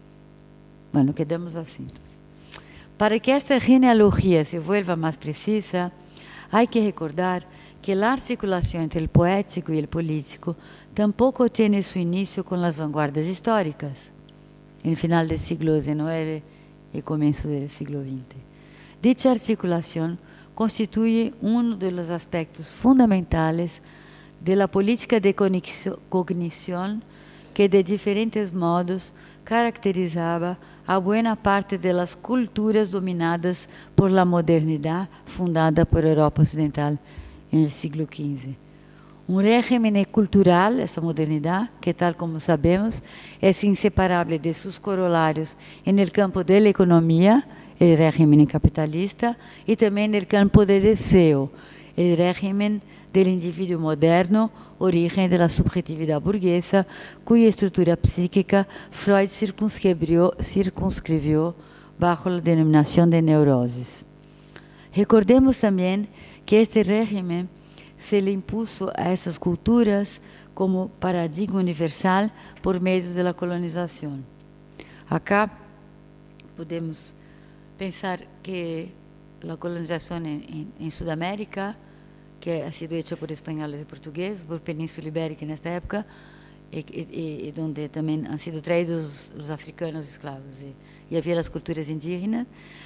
Bueno, quedamos así. Entonces. Para que esta genealogía se vuelva más precisa, hay que recordar que la articulación entre el poético y el político tampoco tiene su inicio con las vanguardias históricas, en el final del siglo XIX y comienzo del siglo XX. Dicha articulación constituye uno de los aspectos fundamentales de la política de cognición que de diferentes modos caracterizaba a buena parte de las culturas dominadas por la modernidad fundada por Europa Occidental en el siglo XV. Un régimen cultural, esta modernidad, que tal como sabemos, es inseparable de sus corolarios en el campo de la economía, el régimen capitalista, y también en el campo de deseo, el régimen del individuo moderno, origen de la subjetividad burguesa, cuya estructura psíquica Freud circunscribió bajo la denominación de neurosis. Recordemos también que este régimen se le impuso a esas culturas como paradigma universal por medio de la colonización. Acá podemos pensar que la colonización en Sudamérica, que ha sido hecha por españoles y portugueses, por Península Ibérica en esta época, y donde también han sido traídos los africanos esclavos, y había las culturas indígenas.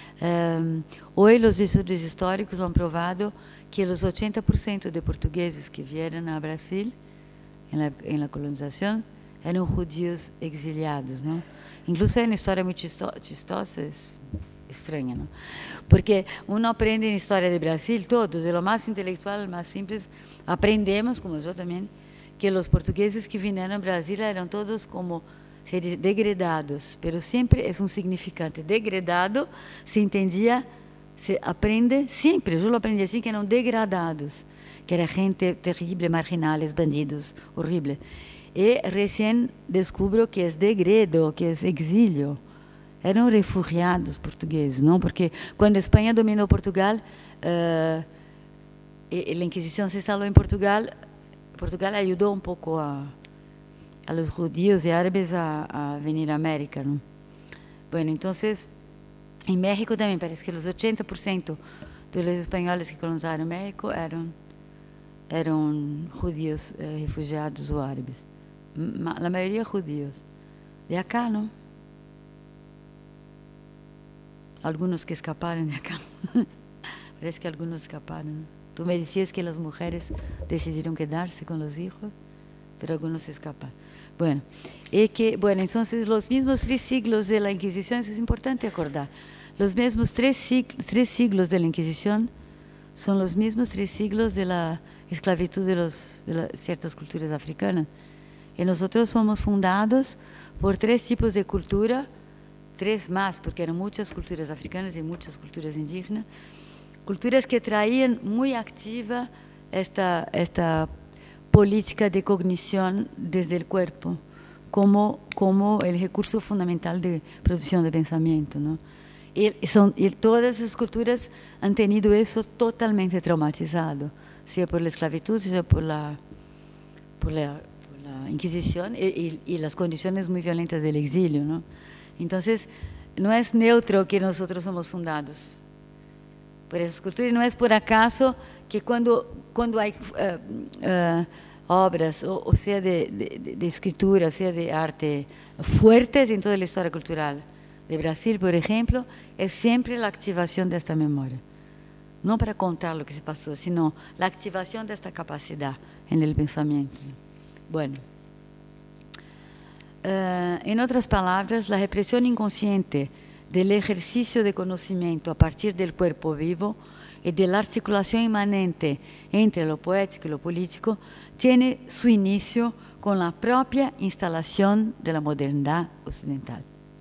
Hoy los estudios históricos han probado que los 80% de portugueses que vieron a Brasil en la colonización eran judíos exiliados, ¿no? Incluso hay una historia muy chistosa, extraña, ¿no? Porque uno aprende en historia de Brasil, todos, de lo más intelectual, más simples, aprendemos, como yo también, que los portugueses que vinieron a Brasil eran todos como se dice, degredados, pero siempre es un significante. Degradado se entendía, se aprende siempre, yo lo aprendí así, que eran degradados, que era gente terrible, marginales, bandidos, horribles. Y recién descubro que es degredo, que es exilio. Eram refugiados portugueses, não? Porque quando a Espanha dominou Portugal, a Inquisição se instalou em Portugal. Portugal ajudou um pouco a a los judíos y árabes a venir a América, ¿no? Bueno, entonces, en México también parece que los 80% de los españoles que colonizaron México eran judíos refugiados o árabes. La mayoría judíos. De acá, ¿no? Algunos que escaparon de acá. Parece que algunos escaparon, ¿no? Tú me decías que las mujeres decidieron quedarse con los hijos, pero algunos escaparon. Bueno, entonces los mismos 3 siglos de la Inquisición, eso es importante acordar, los mismos 3 siglos de la Inquisición son los mismos 3 siglos de la esclavitud de ciertas culturas africanas. Y nosotros somos fundados por 3 tipos de cultura, 3 más, porque eran muchas culturas africanas y muchas culturas indígenas, culturas que traían muy activa esta política de cognición desde el cuerpo, como el recurso fundamental de producción de pensamiento, ¿no? Y todas esas culturas han tenido eso totalmente traumatizado, sea por la esclavitud, sea por la Inquisición y las condiciones muy violentas del exilio, ¿no? Entonces, no es neutro que nosotros somos fundados por esas culturas, y no es por acaso que cuando hay obras, o sea de escritura, sea de arte, fuertes en toda la historia cultural de Brasil, por ejemplo, es siempre la activación de esta memoria. No para contar lo que se pasó, sino la activación de esta capacidad en el pensamiento. Bueno, en otras palabras, la represión inconsciente del ejercicio de conocimiento a partir del cuerpo vivo y de la articulación inmanente entre lo poético y lo político tiene su inicio con la propia instalación de la modernidad occidental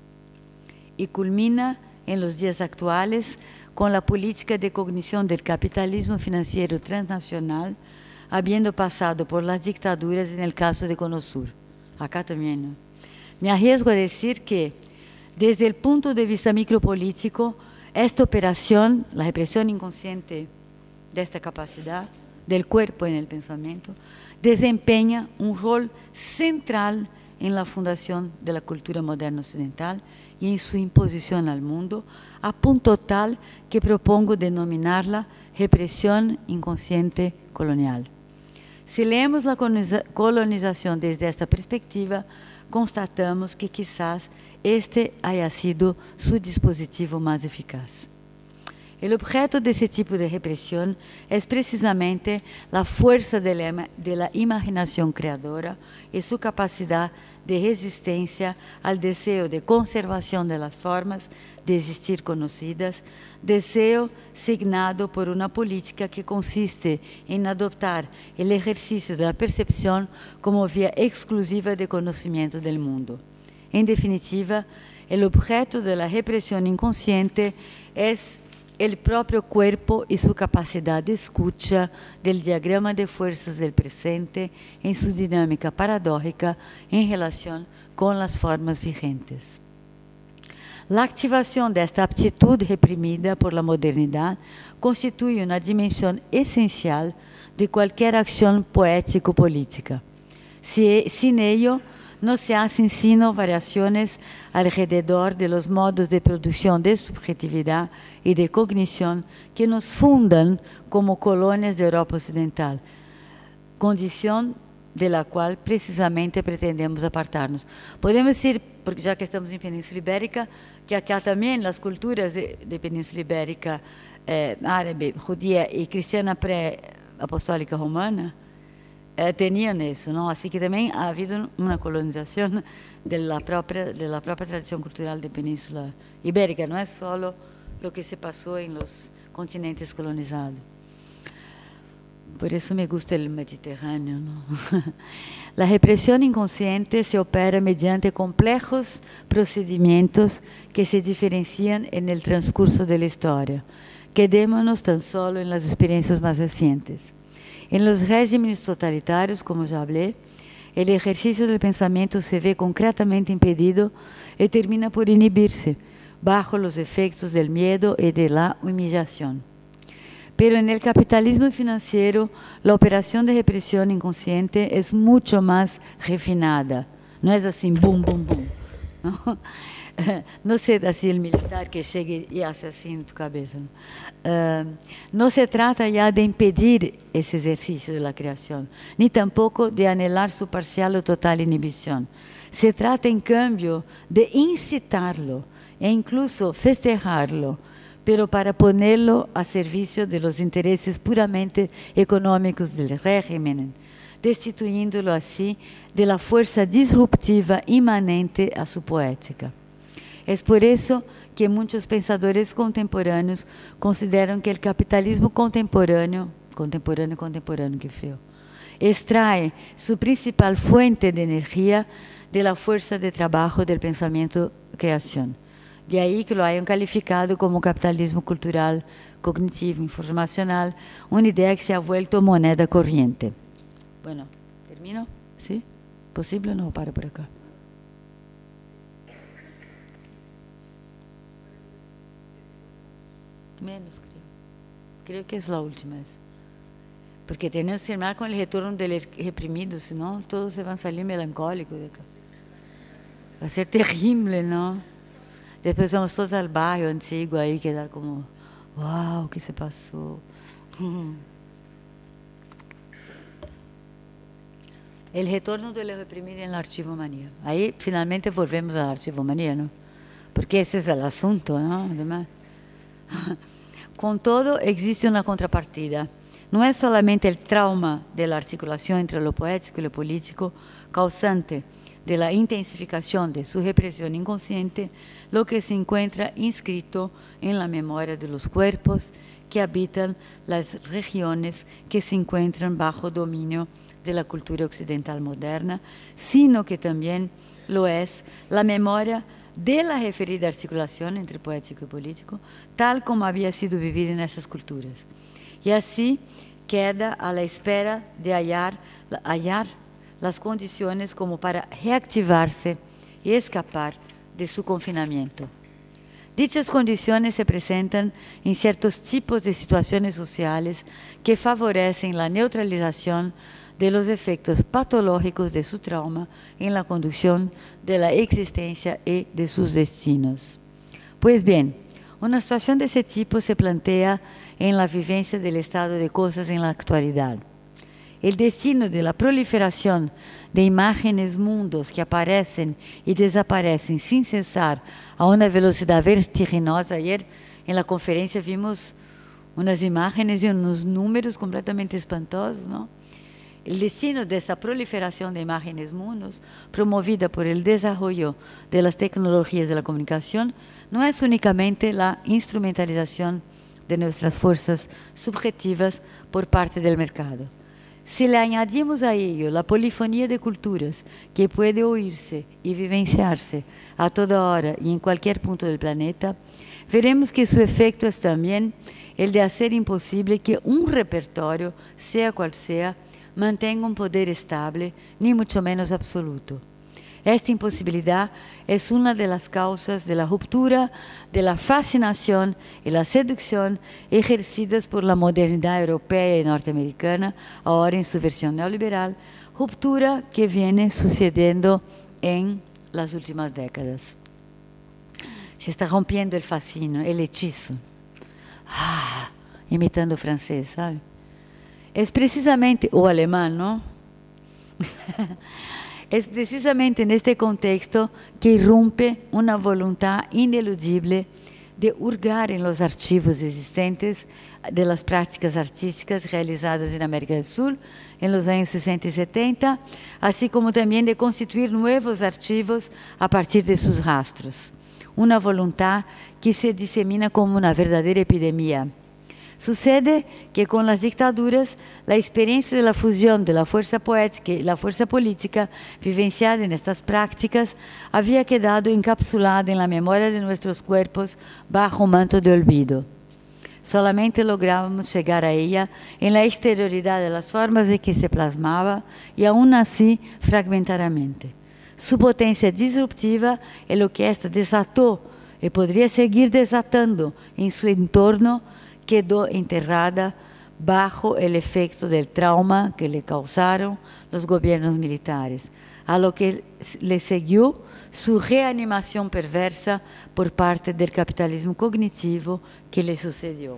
y culmina en los días actuales con la política de cognición del capitalismo financiero transnacional, habiendo pasado por las dictaduras en el caso de Cono Sur. Acá también, ¿no? Me arriesgo a decir que, desde el punto de vista micropolítico, esta operación, la represión inconsciente de esta capacidad del cuerpo en el pensamiento, desempeña un rol central en la fundación de la cultura moderna occidental y en su imposición al mundo, a punto tal que propongo denominarla represión inconsciente colonial. Si leemos la colonización desde esta perspectiva, constatamos que quizás este haya sido su dispositivo más eficaz. El objeto de ese tipo de represión es precisamente la fuerza de la imaginación creadora y su capacidad de resistencia al deseo de conservación de las formas de existir conocidas, deseo signado por una política que consiste en adoptar el ejercicio de la percepción como vía exclusiva de conocimiento del mundo. En definitiva, el objeto de la represión inconsciente es el propio cuerpo y su capacidad de escucha del diagrama de fuerzas del presente en su dinámica paradójica en relación con las formas vigentes. La activación de esta aptitud reprimida por la modernidad constituye una dimensión esencial de cualquier acción poético-política. Sin ello, no se hacen sino variaciones alrededor de los modos de producción de subjetividad y de cognición que nos fundan como colonias de Europa Occidental, condición de la cual precisamente pretendemos apartarnos. Podemos decir, porque ya que estamos en Península Ibérica, que acá también las culturas de Península Ibérica, árabe, judía y cristiana pré-apostólica romana, tenían eso, ¿no? Así que también ha habido una colonización de la propia tradición cultural de Península Ibérica, no es solo lo que se pasó en los continentes colonizados. Por eso me gusta el Mediterráneo, ¿no? La represión inconsciente se opera mediante complejos procedimientos que se diferencian en el transcurso de la historia. Quedémonos tan solo en las experiencias más recientes. En los regímenes totalitarios, como ya hablé, el ejercicio del pensamiento se ve concretamente impedido y termina por inhibirse bajo los efectos del miedo y de la humillación. Pero en el capitalismo financiero, la operación de represión inconsciente es mucho más refinada, Não é assim, bum, bum, bum. Não, não é assim o militar que chega e hace assim na tua cabeça. Não se trata já de impedir esse exercício da criação, nem tampouco de anelar sua parcial ou total inibição. Se trata, em cambio, de incitarlo e incluso festejarlo, pero para ponerlo a servicio de los intereses puramente económicos del régimen, destituyéndolo así de la fuerza disruptiva imanente a su poética. Es por eso que muchos pensadores contemporâneos consideran que el capitalismo contemporáneo, que feo, extrae su principal fuente de energía de la fuerza de trabajo del pensamiento creación. De aí que lo hayan calificado como capitalismo cultural, cognitivo, informacional, una idea que se ha vuelto moneda corriente. Bueno, ¿termino? ¿Sí? ¿Posible? No, para por acá. Menos, creo. Creo que es la última. Porque tenemos que terminar con el retorno del reprimido, senão todos se van a salir melancólicos de acá. Va a ser terrible, ¿no? Depois vamos todos ao bairro antigo aí, quedar como, uau, o que se passou? O retorno do reprimido em la archivomanía. Aí, finalmente, volvemos à archivomanía, ¿no? Porque esse é o assunto, ¿no? Además. Com todo, existe uma contrapartida. Não é solamente o trauma da articulação entre o poético e o político causante de la intensificación de su represión inconsciente, lo que se encuentra inscrito en la memoria de los cuerpos que habitan las regiones que se encuentran bajo dominio de la cultura occidental moderna, sino que también lo es la memoria de la referida articulación entre poético y político, tal como había sido vivida en esas culturas. Y así queda a la espera de hallar las condiciones como para reactivarse y escapar de su confinamiento. Dichas condiciones se presentan en ciertos tipos de situaciones sociales que favorecen la neutralización de los efectos patológicos de su trauma en la conducción de la existencia y de sus destinos. Pues bien, una situación de ese tipo se plantea en la vivencia del estado de cosas en la actualidad. El destino de la proliferación de imágenes mundos que aparecen y desaparecen sin cesar a una velocidad vertiginosa. Ayer en la conferencia vimos unas imágenes y unos números completamente espantosos, ¿no? El destino de esta proliferación de imágenes mundos, promovida por el desarrollo de las tecnologías de la comunicación, no es únicamente la instrumentalización de nuestras fuerzas subjetivas por parte del mercado. Si le añadimos a ello la polifonía de culturas que puede oírse y vivenciarse a toda hora y en cualquier punto del planeta, veremos que su efecto es también el de hacer imposible que un repertorio, sea cual sea, mantenga un poder estable, ni mucho menos absoluto. Esta imposibilidad es una de las causas de la ruptura, de la fascinación y la seducción ejercidas por la modernidad europea y norteamericana, ahora en su versión neoliberal, ruptura que viene sucediendo en las últimas décadas. Se está rompiendo el fascino, el hechizo. Imitando o francés, ¿sabe? Es precisamente, o alemán, ¿no? Es precisamente en este contexto que irrumpe una voluntad ineludible de hurgar en los archivos existentes de las prácticas artísticas realizadas en América del Sur en los años 60 y 70, así como también de constituir nuevos archivos a partir de sus rastros. Una voluntad que se disemina como una verdadera epidemia. Sucede que con las dictaduras, la experiencia de la fusión de la fuerza poética y la fuerza política vivenciada en estas prácticas había quedado encapsulada en la memoria de nuestros cuerpos bajo un manto de olvido. Solamente lográbamos llegar a ella en la exterioridad de las formas en que se plasmaba y aún así fragmentariamente. Su potencia disruptiva es lo que ésta desató y podría seguir desatando en su entorno, quedó enterrada bajo el efecto del trauma que le causaron los gobiernos militares, a lo que le siguió su reanimación perversa por parte del capitalismo cognitivo que le sucedió.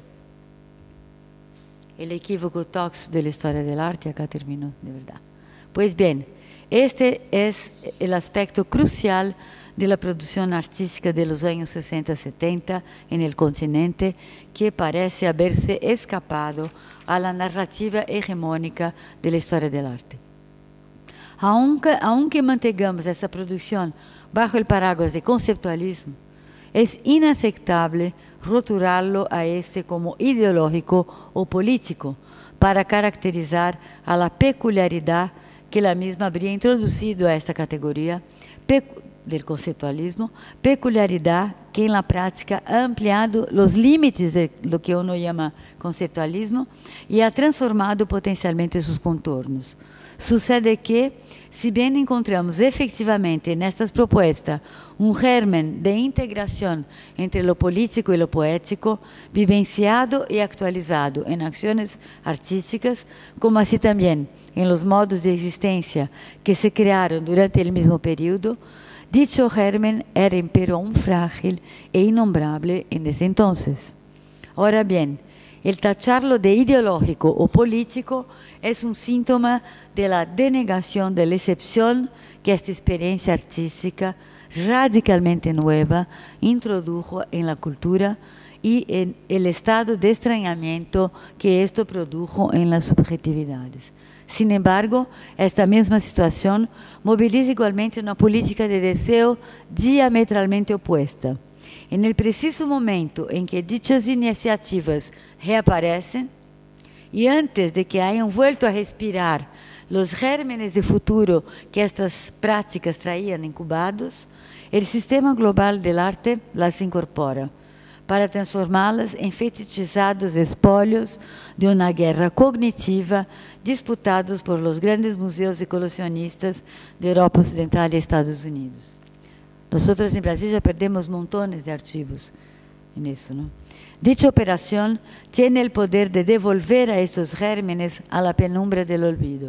El equívoco tóxico de la historia del arte acá terminó, de verdad. Pues bien, este es el aspecto crucial de la producción artística de los años 60-70 en el continente, que parece haberse escapado a la narrativa hegemónica de la historia del arte. Aunque mantengamos esa producción bajo el paraguas de conceptualismo, es inaceptable rotularlo a este como ideológico o político para caracterizar a la peculiaridad que la misma habría introducido a esta categoría del conceptualismo, peculiaridad que en la práctica ha ampliado los límites de lo que uno llama conceptualismo y ha transformado potencialmente sus contornos. Sucede que, si bien encontramos efectivamente nestas propuestas un germen de integración entre lo político y lo poético, vivenciado y actualizado en acciones artísticas, como así también en los modos de existencia que se crearon durante el mismo periodo, dicho germen era empero aún frágil e innombrable en ese entonces. Ahora bien, el tacharlo de ideológico o político es un síntoma de la denegación de la excepción que esta experiencia artística radicalmente nueva introdujo en la cultura y en el estado de extrañamiento que esto produjo en las subjetividades. Sin embargo, esta misma situación moviliza igualmente una política de deseo diametralmente opuesta. En el preciso momento en que dichas iniciativas reaparecen y antes de que hayan vuelto a respirar los gérmenes de futuro que estas prácticas traían incubados, el sistema global del arte las incorpora para transformá-las em fetichizados espólios de uma guerra cognitiva disputados por los grandes museus e colecionistas de Europa Ocidental e Estados Unidos. Nosotros en Brasil ya perdemos montones de archivos en eso, ¿no? Dicha operación tiene el poder de devolver a estos gérmenes a la penumbra del olvido.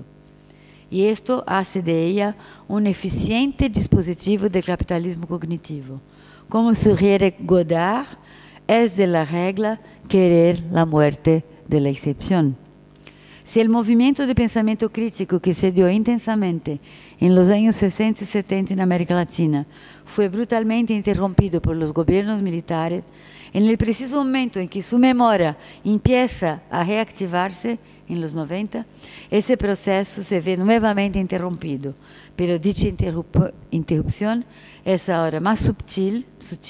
Y esto hace de ella un eficiente dispositivo de capitalismo cognitivo. Como sugiere Godard, es de la regla querer la muerte de la excepción. Si el movimiento de pensamiento crítico que se dio intensamente en los años 60 y 70 en América Latina fue brutalmente interrumpido por los gobiernos militares, en el preciso momento en que su memoria empieza a reactivarse en los 90, ese proceso se ve nuevamente interrumpido, pero dicha interrupción es ahora más sutil,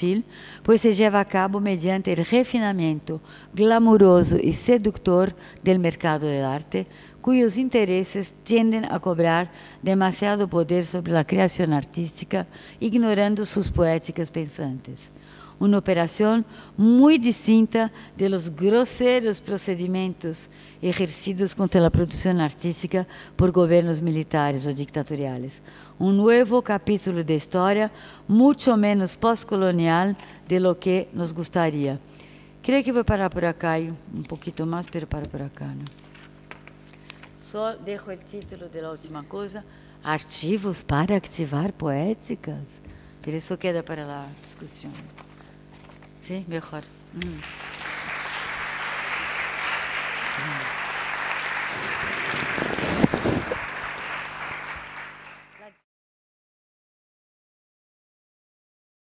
pues se lleva a cabo mediante el refinamiento glamuroso y seductor del mercado del arte, cuyos intereses tienden a cobrar demasiado poder sobre la creación artística, ignorando sus poéticas pensantes. Una operación muy distinta de los groseros procedimientos ejercidos contra la producción artística por gobiernos militares o dictatoriales. Un nuevo capítulo de historia mucho menos postcolonial de lo que nos gustaría. Creo que voy a parar por acá y un poquito más, pero paro por acá, ¿no? Só dejo el título de la última cosa: archivos para activar poéticas. Pero eso queda para la discusión. Sí, mejor.